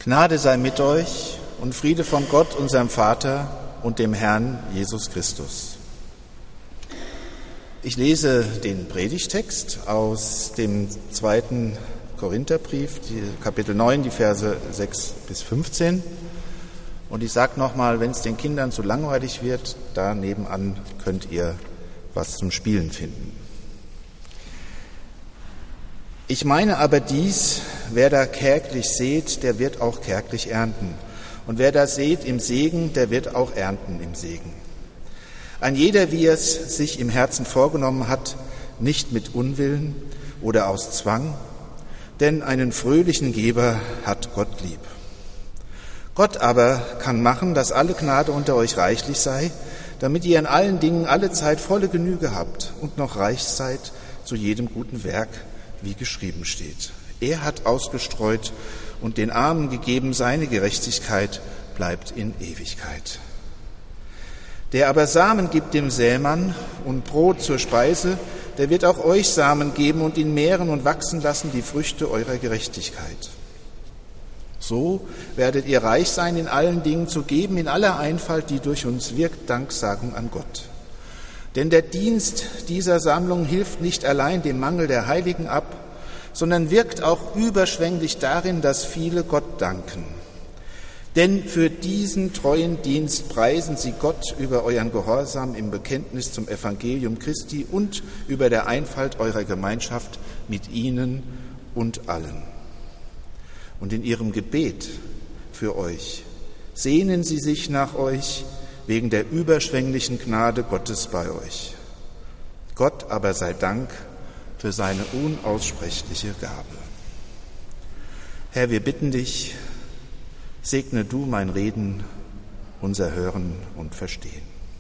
Gnade sei mit euch und Friede von Gott, unserem Vater und dem Herrn Jesus Christus. Ich lese den Predigtext aus dem 2. Korintherbrief, Kapitel 9, die Verse 6 bis 15. Und ich sage nochmal, wenn es den Kindern zu langweilig wird, da nebenan könnt ihr was zum Spielen finden. Ich meine aber dies, wer da kärglich sät, der wird auch kärglich ernten. Und wer da sät im Segen, der wird auch ernten im Segen. Ein jeder, wie er es sich im Herzen vorgenommen hat, nicht mit Unwillen oder aus Zwang, denn einen fröhlichen Geber hat Gott lieb. Gott aber kann machen, dass alle Gnade unter euch reichlich sei, damit ihr in allen Dingen alle Zeit volle Genüge habt und noch reich seid zu jedem guten Werk, wie geschrieben steht. Er hat ausgestreut und den Armen gegeben, seine Gerechtigkeit bleibt in Ewigkeit. Der aber Samen gibt dem Sämann und Brot zur Speise, der wird auch euch Samen geben und ihn mehren und wachsen lassen, die Früchte eurer Gerechtigkeit. So werdet ihr reich sein in allen Dingen zu geben, in aller Einfalt, die durch uns wirkt, Danksagung an Gott. Denn der Dienst dieser Sammlung hilft nicht allein dem Mangel der Heiligen ab, sondern wirkt auch überschwänglich darin, dass viele Gott danken. Denn für diesen treuen Dienst preisen sie Gott über euren Gehorsam im Bekenntnis zum Evangelium Christi und über der Einfalt eurer Gemeinschaft mit ihnen und allen. Und in ihrem Gebet für euch sehnen sie sich nach euch wegen der überschwänglichen Gnade Gottes bei euch. Gott aber sei Dank für seine unaussprechliche Gabe. Herr, wir bitten dich, segne du mein Reden, unser Hören und Verstehen.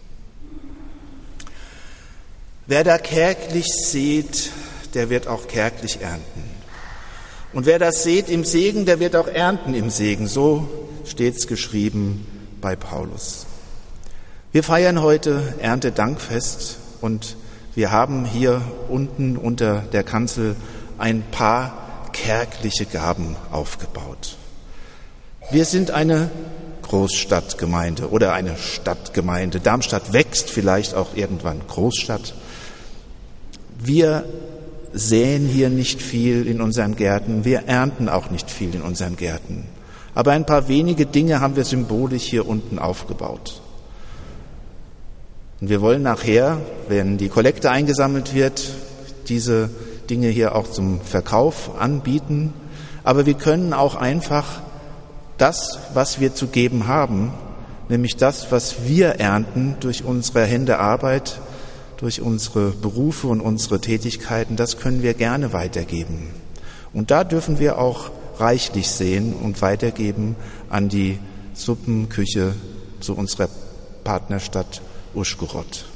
Wer da kärglich sät, der wird auch kärglich ernten. Und wer das sät im Segen, der wird auch ernten im Segen. So steht's geschrieben bei Paulus. Wir feiern heute Erntedankfest und wir haben hier unten unter der Kanzel ein paar kärgliche Gaben aufgebaut. Wir sind eine Großstadtgemeinde oder eine Stadtgemeinde. Darmstadt wächst vielleicht auch irgendwann Großstadt. Wir säen hier nicht viel in unseren Gärten, wir ernten auch nicht viel in unseren Gärten. Aber ein paar wenige Dinge haben wir symbolisch hier unten aufgebaut. Und wir wollen nachher, wenn die Kollekte eingesammelt wird, diese Dinge hier auch zum Verkauf anbieten. Aber wir können auch einfach das, was wir zu geben haben, nämlich das, was wir ernten durch unsere Hände Arbeit, durch unsere Berufe und unsere Tätigkeiten, das können wir gerne weitergeben. Und da dürfen wir auch reichlich sehen und weitergeben an die Suppenküche zu unserer Partnerstadt Uschgorod.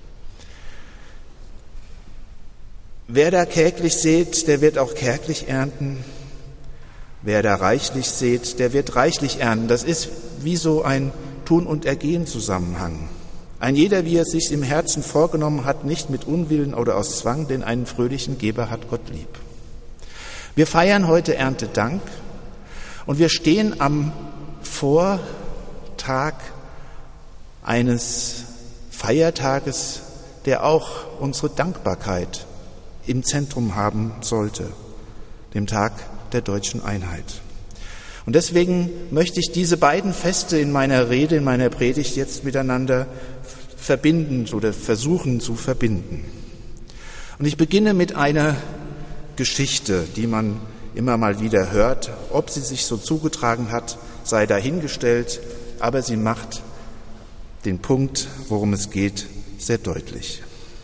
Wer da kärglich sät, der wird auch kärglich ernten. Wer da reichlich sät, der wird reichlich ernten. Das ist wie so ein Tun- und Ergehen-Zusammenhang. Ein jeder, wie er es sich im Herzen vorgenommen hat, nicht mit Unwillen oder aus Zwang, denn einen fröhlichen Geber hat Gott lieb. Wir feiern heute Erntedank und wir stehen am Vortag eines Feiertages, der auch unsere Dankbarkeit im Zentrum haben sollte, dem Tag der deutschen Einheit. Und deswegen möchte ich diese beiden Feste in meiner Rede, in meiner Predigt jetzt miteinander verbinden oder versuchen zu verbinden. Und ich beginne mit einer Geschichte, die man immer mal wieder hört. Ob sie sich so zugetragen hat, sei dahingestellt, aber sie macht den Punkt, worum es geht, sehr deutlich.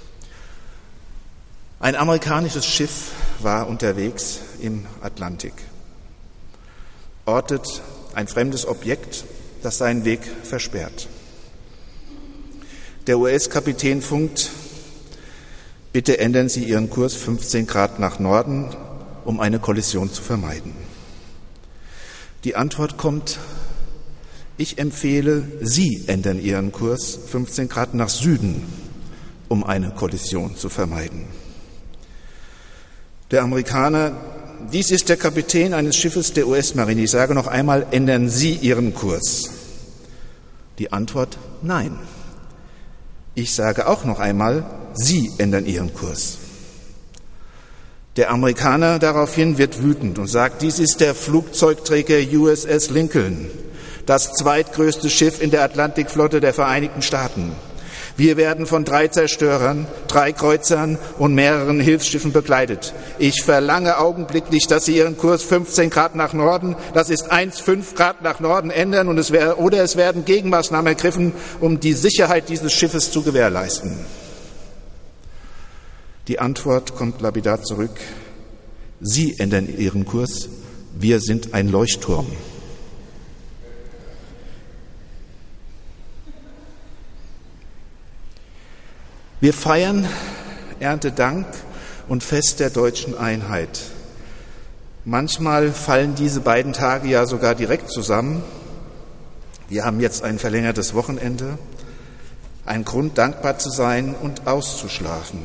Ein amerikanisches Schiff war unterwegs im Atlantik, ortet ein fremdes Objekt, das seinen Weg versperrt. Der US-Kapitän funkt: Bitte ändern Sie Ihren Kurs 15 Grad nach Norden, um eine Kollision zu vermeiden. Die Antwort kommt: Ich empfehle, Sie ändern Ihren Kurs 15 Grad nach Süden, um eine Kollision zu vermeiden. Der Amerikaner dies ist der Kapitän eines Schiffes der US-Marine. Ich sage noch einmal, ändern Sie Ihren Kurs? Die Antwort, nein. Ich sage auch noch einmal, Sie ändern Ihren Kurs. Der Amerikaner daraufhin wird wütend und sagt, dies ist der Flugzeugträger USS Lincoln, das zweitgrößte Schiff in der Atlantikflotte der Vereinigten Staaten. Wir werden von 3 Zerstörern, 3 Kreuzern und mehreren Hilfsschiffen begleitet. Ich verlange augenblicklich, dass Sie Ihren Kurs 15 Grad nach Norden, das ist 1,5 Grad nach Norden ändern und es werden Gegenmaßnahmen ergriffen, um die Sicherheit dieses Schiffes zu gewährleisten. Die Antwort kommt lapidar zurück. Sie ändern Ihren Kurs, wir sind ein Leuchtturm. Wir feiern Erntedank und Fest der deutschen Einheit. Manchmal fallen diese beiden Tage ja sogar direkt zusammen. Wir haben jetzt ein verlängertes Wochenende, ein Grund, dankbar zu sein und auszuschlafen.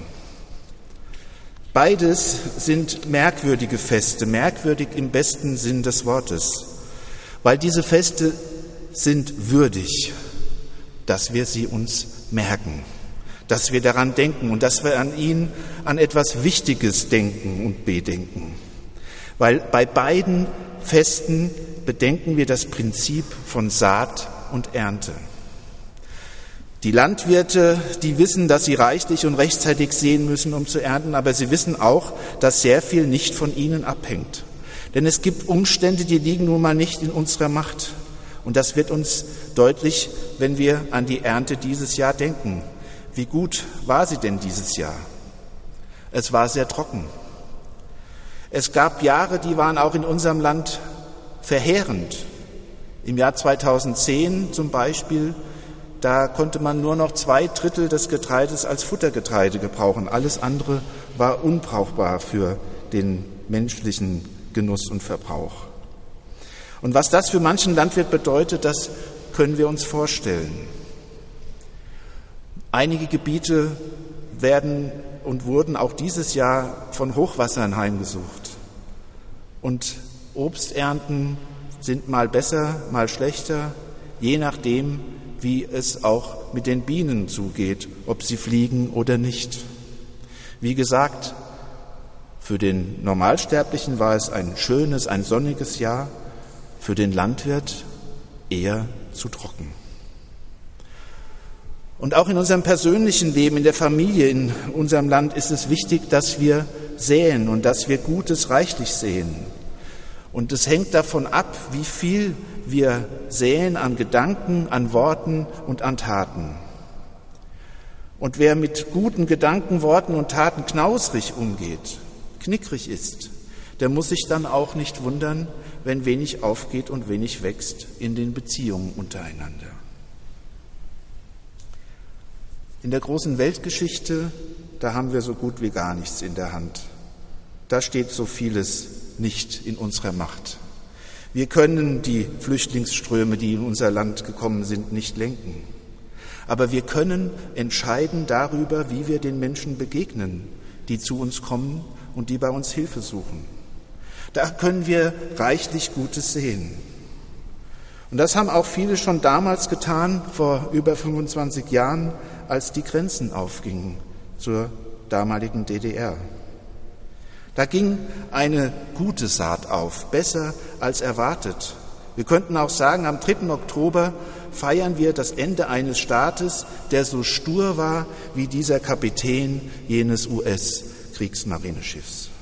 Beides sind merkwürdige Feste, merkwürdig im besten Sinn des Wortes, weil diese Feste sind würdig, dass wir sie uns merken, dass wir daran denken und dass wir an etwas Wichtiges denken und bedenken. Weil bei beiden Festen bedenken wir das Prinzip von Saat und Ernte. Die Landwirte, die wissen, dass sie reichlich und rechtzeitig säen müssen, um zu ernten, aber sie wissen auch, dass sehr viel nicht von ihnen abhängt. Denn es gibt Umstände, die liegen nun mal nicht in unserer Macht. Und das wird uns deutlich, wenn wir an die Ernte dieses Jahr denken. Wie gut war sie denn dieses Jahr? Es war sehr trocken. Es gab Jahre, die waren auch in unserem Land verheerend. Im Jahr 2010 zum Beispiel, da konnte man nur noch 2/3 des Getreides als Futtergetreide gebrauchen. Alles andere war unbrauchbar für den menschlichen Genuss und Verbrauch. Und was das für manchen Landwirt bedeutet, das können wir uns vorstellen. Einige Gebiete werden und wurden auch dieses Jahr von Hochwassern heimgesucht. Und Obsternten sind mal besser, mal schlechter, je nachdem, wie es auch mit den Bienen zugeht, ob sie fliegen oder nicht. Wie gesagt, für den Normalsterblichen war es ein schönes, ein sonniges Jahr, für den Landwirt eher zu trocken. Und auch in unserem persönlichen Leben, in der Familie, in unserem Land ist es wichtig, dass wir säen und dass wir Gutes reichlich säen. Und es hängt davon ab, wie viel wir säen an Gedanken, an Worten und an Taten. Und wer mit guten Gedanken, Worten und Taten knausrig umgeht, knickrig ist, der muss sich dann auch nicht wundern, wenn wenig aufgeht und wenig wächst in den Beziehungen untereinander. In der großen Weltgeschichte, da haben wir so gut wie gar nichts in der Hand. Da steht so vieles nicht in unserer Macht. Wir können die Flüchtlingsströme, die in unser Land gekommen sind, nicht lenken. Aber wir können entscheiden darüber, wie wir den Menschen begegnen, die zu uns kommen und die bei uns Hilfe suchen. Da können wir reichlich Gutes sehen. Und das haben auch viele schon damals getan, vor über 25 Jahren, als die Grenzen aufgingen zur damaligen DDR. Da ging eine gute Saat auf, besser als erwartet. Wir könnten auch sagen, am 3. Oktober feiern wir das Ende eines Staates, der so stur war wie dieser Kapitän jenes US-Kriegsmarineschiffs.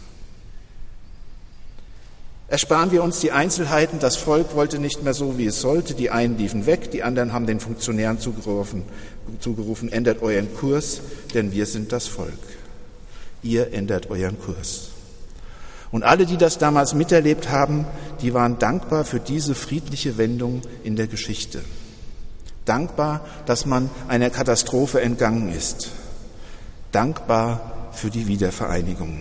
Ersparen wir uns die Einzelheiten. Das Volk wollte nicht mehr so, wie es sollte. Die einen liefen weg, die anderen haben den Funktionären zugerufen, ändert euren Kurs, denn wir sind das Volk. Ihr ändert euren Kurs. Und alle, die das damals miterlebt haben, die waren dankbar für diese friedliche Wendung in der Geschichte. Dankbar, dass man einer Katastrophe entgangen ist. Dankbar für die Wiedervereinigung.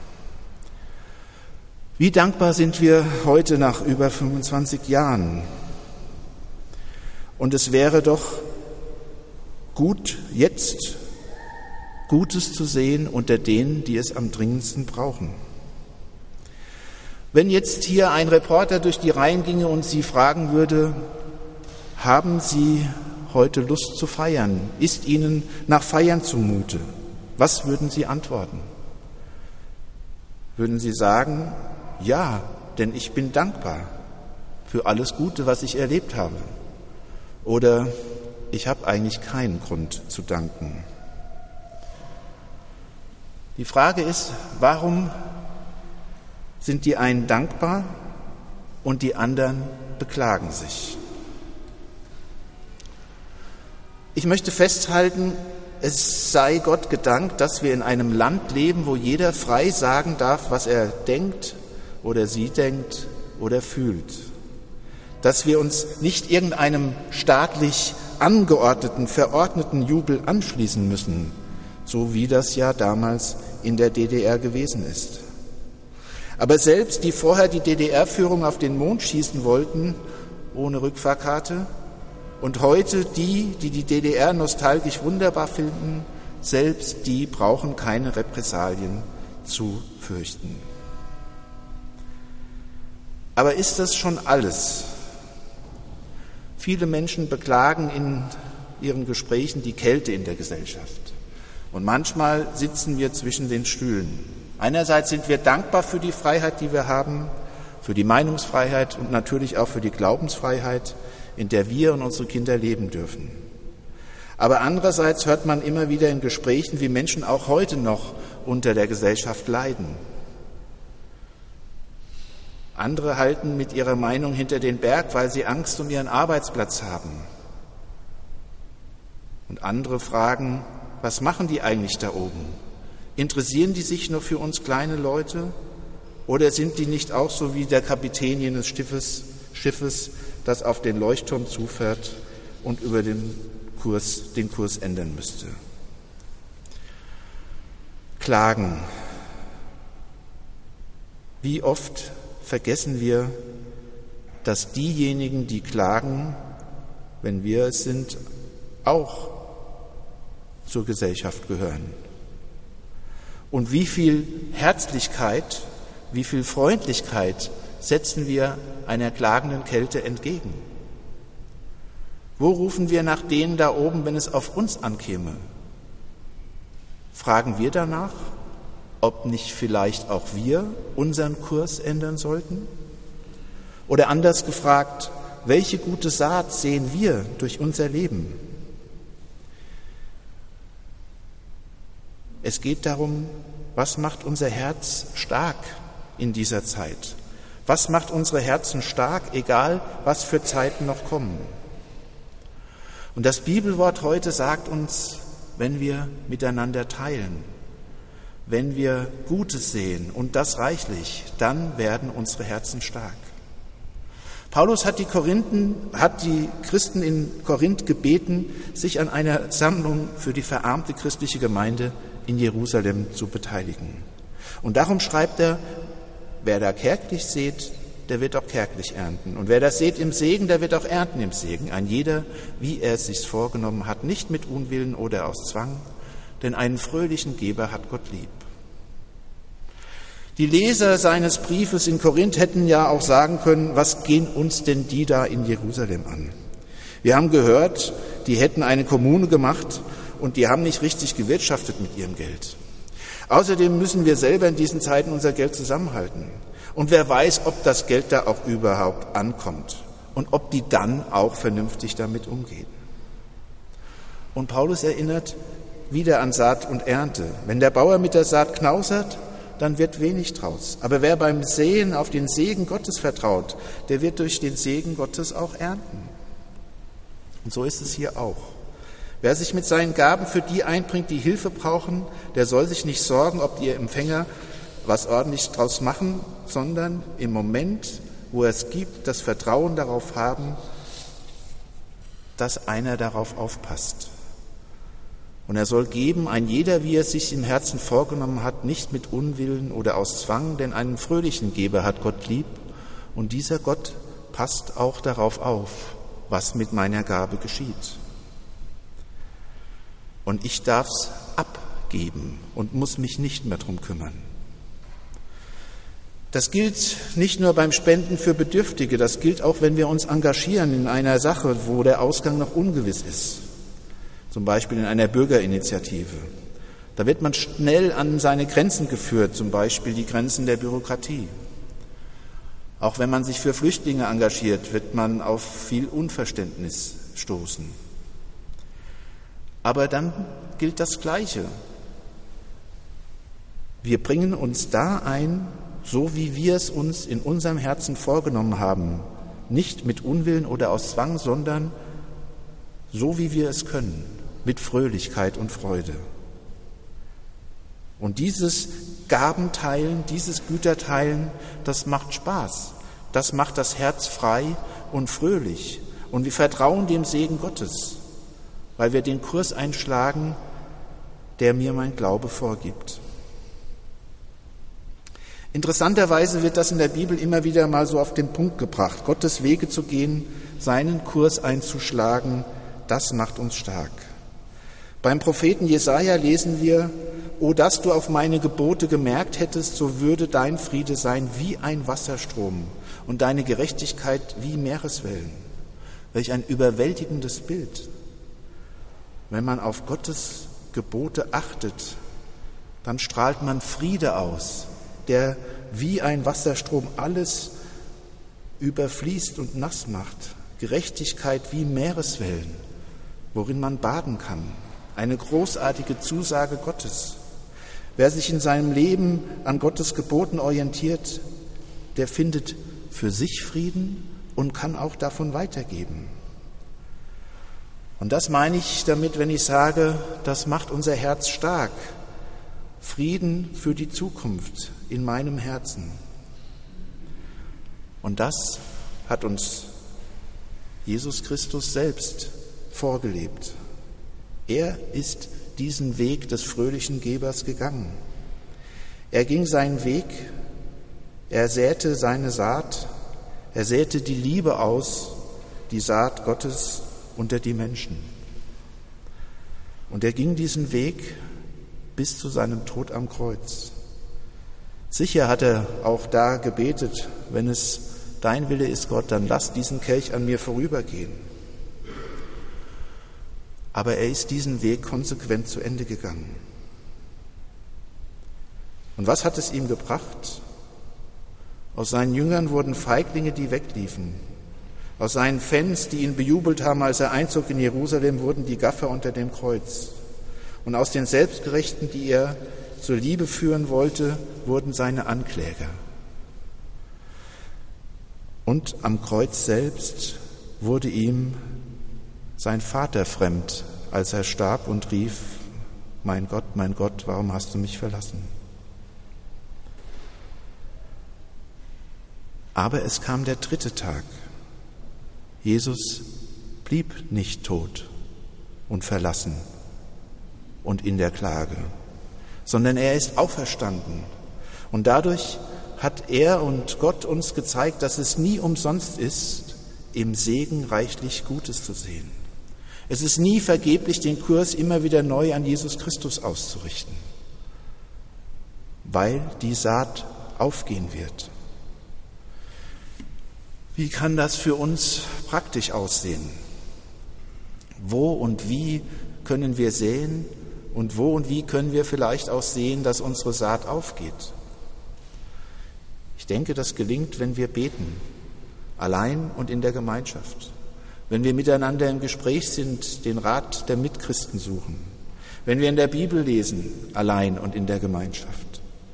Wie dankbar sind wir heute nach über 25 Jahren? Und es wäre doch gut, jetzt Gutes zu sehen unter denen, die es am dringendsten brauchen. Wenn jetzt hier ein Reporter durch die Reihen ginge und Sie fragen würde, haben Sie heute Lust zu feiern? Ist Ihnen nach Feiern zumute? Was würden Sie antworten? Würden Sie sagen, ja, denn ich bin dankbar für alles Gute, was ich erlebt habe? Oder ich habe eigentlich keinen Grund zu danken? Die Frage ist, warum sind die einen dankbar und die anderen beklagen sich? Ich möchte festhalten, es sei Gott gedankt, dass wir in einem Land leben, wo jeder frei sagen darf, was er denkt oder sie denkt oder fühlt. Dass wir uns nicht irgendeinem staatlich angeordneten, verordneten Jubel anschließen müssen, so wie das ja damals in der DDR gewesen ist. Aber selbst die vorher die DDR-Führung auf den Mond schießen wollten, ohne Rückfahrkarte, und heute die DDR nostalgisch wunderbar finden, selbst die brauchen keine Repressalien zu fürchten. Aber ist das schon alles? Viele Menschen beklagen in ihren Gesprächen die Kälte in der Gesellschaft. Und manchmal sitzen wir zwischen den Stühlen. Einerseits sind wir dankbar für die Freiheit, die wir haben, für die Meinungsfreiheit und natürlich auch für die Glaubensfreiheit, in der wir und unsere Kinder leben dürfen. Aber andererseits hört man immer wieder in Gesprächen, wie Menschen auch heute noch unter der Gesellschaft leiden. Andere halten mit ihrer Meinung hinter den Berg, weil sie Angst um ihren Arbeitsplatz haben. Und andere fragen, was machen die eigentlich da oben? Interessieren die sich nur für uns kleine Leute? Oder sind die nicht auch so wie der Kapitän jenes Schiffes, das auf den Leuchtturm zufährt und über den Kurs ändern müsste? Klagen. Wie oft vergessen wir, dass diejenigen, die klagen, wenn wir es sind, auch zur Gesellschaft gehören. Und wie viel Herzlichkeit, wie viel Freundlichkeit setzen wir einer klagenden Kälte entgegen? Wo rufen wir nach denen da oben, wenn es auf uns ankäme? Fragen wir danach, ob nicht vielleicht auch wir unseren Kurs ändern sollten? Oder anders gefragt, welche gute Saat sehen wir durch unser Leben? Es geht darum, was macht unser Herz stark in dieser Zeit? Was macht unsere Herzen stark, egal was für Zeiten noch kommen? Und das Bibelwort heute sagt uns, wenn wir miteinander teilen, wenn wir Gutes sehen und das reichlich, dann werden unsere Herzen stark. Paulus hat die Christen in Korinth gebeten, sich an einer Sammlung für die verarmte christliche Gemeinde in Jerusalem zu beteiligen. Und darum schreibt er, wer da kärglich sät, der wird auch kärglich ernten. Und wer das sät im Segen, der wird auch ernten im Segen. Ein jeder, wie er es sich vorgenommen hat, nicht mit Unwillen oder aus Zwang, denn einen fröhlichen Geber hat Gott lieb. Die Leser seines Briefes in Korinth hätten ja auch sagen können, was gehen uns denn die da in Jerusalem an? Wir haben gehört, die hätten eine Kommune gemacht und die haben nicht richtig gewirtschaftet mit ihrem Geld. Außerdem müssen wir selber in diesen Zeiten unser Geld zusammenhalten. Und wer weiß, ob das Geld da auch überhaupt ankommt und ob die dann auch vernünftig damit umgehen. Und Paulus erinnert wieder an Saat und Ernte. Wenn der Bauer mit der Saat knausert, dann wird wenig draus. Aber wer beim Säen auf den Segen Gottes vertraut, der wird durch den Segen Gottes auch ernten. Und so ist es hier auch. Wer sich mit seinen Gaben für die einbringt, die Hilfe brauchen, der soll sich nicht sorgen, ob die Empfänger was ordentlich draus machen, sondern im Moment, wo er es gibt, das Vertrauen darauf haben, dass einer darauf aufpasst. Und er soll geben, ein jeder, wie er es sich im Herzen vorgenommen hat, nicht mit Unwillen oder aus Zwang, denn einen fröhlichen Geber hat Gott lieb. Und dieser Gott passt auch darauf auf, was mit meiner Gabe geschieht. Und ich darf's abgeben und muss mich nicht mehr drum kümmern. Das gilt nicht nur beim Spenden für Bedürftige, das gilt auch, wenn wir uns engagieren in einer Sache, wo der Ausgang noch ungewiss ist, zum Beispiel in einer Bürgerinitiative. Da wird man schnell an seine Grenzen geführt, zum Beispiel die Grenzen der Bürokratie. Auch wenn man sich für Flüchtlinge engagiert, wird man auf viel Unverständnis stoßen. Aber dann gilt das Gleiche. Wir bringen uns da ein, so wie wir es uns in unserem Herzen vorgenommen haben, nicht mit Unwillen oder aus Zwang, sondern so wie wir es können, mit Fröhlichkeit und Freude. Und dieses Gabenteilen, dieses Güterteilen, das macht Spaß, das macht das Herz frei und fröhlich. Und wir vertrauen dem Segen Gottes, weil wir den Kurs einschlagen, der mir mein Glaube vorgibt. Interessanterweise wird das in der Bibel immer wieder mal so auf den Punkt gebracht. Gottes Wege zu gehen, seinen Kurs einzuschlagen, das macht uns stark. Beim Propheten Jesaja lesen wir: O, dass du auf meine Gebote gemerkt hättest, so würde dein Friede sein wie ein Wasserstrom und deine Gerechtigkeit wie Meereswellen. Welch ein überwältigendes Bild. Wenn man auf Gottes Gebote achtet, dann strahlt man Friede aus, der wie ein Wasserstrom alles überfließt und nass macht. Gerechtigkeit wie Meereswellen, worin man baden kann. Eine großartige Zusage Gottes. Wer sich in seinem Leben an Gottes Geboten orientiert, der findet für sich Frieden und kann auch davon weitergeben. Und das meine ich damit, wenn ich sage, das macht unser Herz stark. Frieden für die Zukunft in meinem Herzen. Und das hat uns Jesus Christus selbst vorgelebt. Er ist diesen Weg des fröhlichen Gebers gegangen. Er ging seinen Weg, er säte seine Saat, er säte die Liebe aus, die Saat Gottes unter die Menschen. Und er ging diesen Weg bis zu seinem Tod am Kreuz. Sicher hat er auch da gebetet: Wenn es dein Wille ist, Gott, dann lass diesen Kelch an mir vorübergehen. Aber er ist diesen Weg konsequent zu Ende gegangen. Und was hat es ihm gebracht? Aus seinen Jüngern wurden Feiglinge, die wegliefen. Aus seinen Fans, die ihn bejubelt haben, als er einzog in Jerusalem, wurden die Gaffer unter dem Kreuz. Und aus den Selbstgerechten, die er zur Liebe führen wollte, wurden seine Ankläger. Und am Kreuz selbst wurde ihm sein Vater fremd, als er starb und rief: mein Gott, warum hast du mich verlassen? Aber es kam der dritte Tag. Jesus blieb nicht tot und verlassen und in der Klage, sondern er ist auferstanden. Und dadurch hat er und Gott uns gezeigt, dass es nie umsonst ist, im Segen reichlich Gutes zu sehen. Es ist nie vergeblich, den Kurs immer wieder neu an Jesus Christus auszurichten, weil die Saat aufgehen wird. Wie kann das für uns praktisch aussehen? Wo und wie können wir säen und wo und wie können wir vielleicht auch sehen, dass unsere Saat aufgeht? Ich denke, das gelingt, wenn wir beten, allein und in der Gemeinschaft. Wenn wir miteinander im Gespräch sind, den Rat der Mitchristen suchen. Wenn wir in der Bibel lesen, allein und in der Gemeinschaft.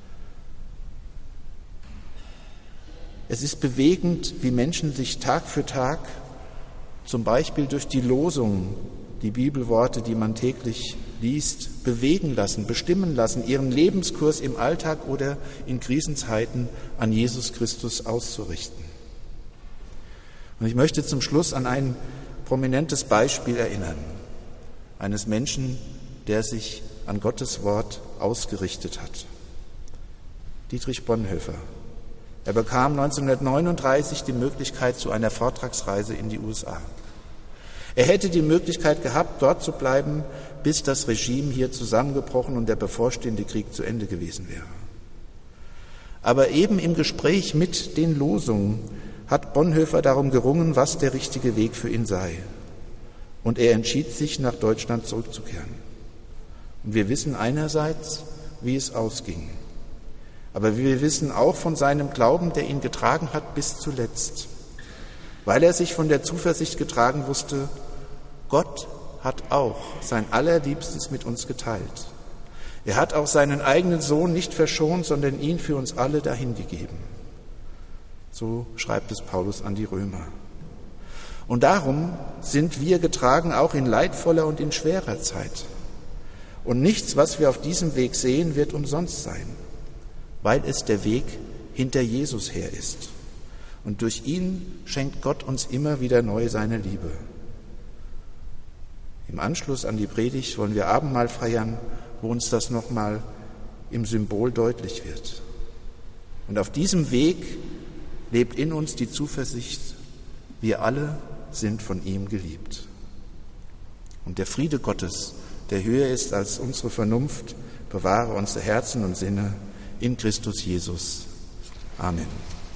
Es ist bewegend, wie Menschen sich Tag für Tag, zum Beispiel durch die Losung, die Bibelworte, die man täglich liest, bewegen lassen, bestimmen lassen, ihren Lebenskurs im Alltag oder in Krisenzeiten an Jesus Christus auszurichten. Und ich möchte zum Schluss an ein prominentes Beispiel erinnern, eines Menschen, der sich an Gottes Wort ausgerichtet hat. Dietrich Bonhoeffer. Er bekam 1939 die Möglichkeit zu einer Vortragsreise in die USA. Er hätte die Möglichkeit gehabt, dort zu bleiben, bis das Regime hier zusammengebrochen und der bevorstehende Krieg zu Ende gewesen wäre. Aber eben im Gespräch mit den Losungen hat Bonhoeffer darum gerungen, was der richtige Weg für ihn sei. Und er entschied sich, nach Deutschland zurückzukehren. Und wir wissen einerseits, wie es ausging. Aber wir wissen auch von seinem Glauben, der ihn getragen hat bis zuletzt. Weil er sich von der Zuversicht getragen wusste, Gott hat auch sein Allerliebstes mit uns geteilt. Er hat auch seinen eigenen Sohn nicht verschont, sondern ihn für uns alle dahingegeben. So schreibt es Paulus an die Römer. Und darum sind wir getragen auch in leidvoller und in schwerer Zeit. Und nichts, was wir auf diesem Weg sehen, wird umsonst sein, weil es der Weg hinter Jesus her ist. Und durch ihn schenkt Gott uns immer wieder neu seine Liebe. Im Anschluss an die Predigt wollen wir Abendmahl feiern, wo uns das nochmal im Symbol deutlich wird. Und auf diesem Weg lebt in uns die Zuversicht, wir alle sind von ihm geliebt. Und der Friede Gottes, der höher ist als unsere Vernunft, bewahre unsere Herzen und Sinne in Christus Jesus. Amen.